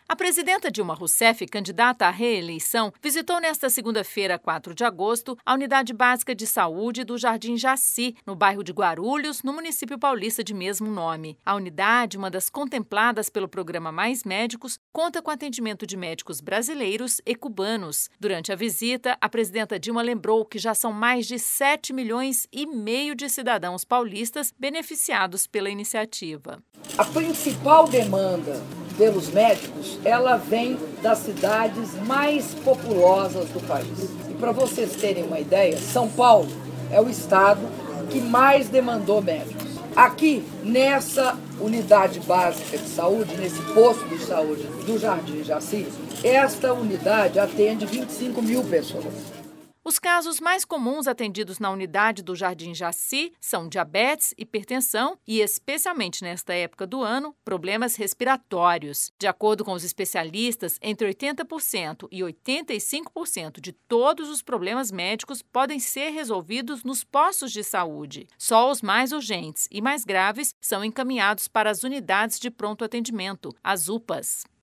A presidenta Dilma Rousseff, candidata à reeleição, visitou nesta segunda-feira, 4 de agosto, a Unidade Básica de Saúde do Jardim Jaci, no bairro de Guarulhos, no município paulista de mesmo nome. A unidade, uma das contempladas pelo programa Mais Médicos, conta com atendimento de médicos brasileiros e cubanos. Durante a visita, a presidenta Dilma lembrou que já são mais de 7,5 milhões de cidadãos paulistas beneficiados pela iniciativa. A principal demanda pelos médicos, ela vem das cidades mais populosas do país. E para vocês terem uma ideia, São Paulo é o estado que mais demandou médicos. Aqui, nessa unidade básica de saúde, nesse posto de saúde do Jardim Jaci, esta unidade atende 25 mil pessoas. Os casos mais comuns atendidos na unidade do Jardim Jaci são diabetes, hipertensão e, especialmente nesta época do ano, problemas respiratórios. De acordo com os especialistas, entre 80% e 85% de todos os problemas médicos podem ser resolvidos nos postos de saúde. Só os mais urgentes e mais graves são encaminhados para as unidades de pronto atendimento, as UPAs.